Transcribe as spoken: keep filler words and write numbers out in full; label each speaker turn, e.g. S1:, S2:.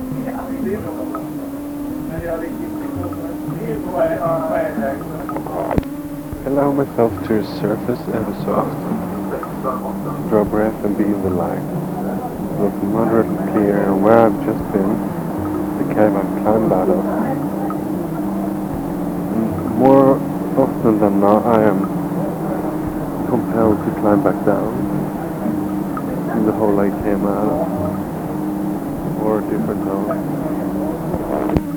S1: Allow myself to surface ever so often. Draw breath and be in the light. Look moderately clear and where I've just been, the cave I've climbed out of. And more often than not I am compelled to climb back down in the hole I came out of, or a different hole.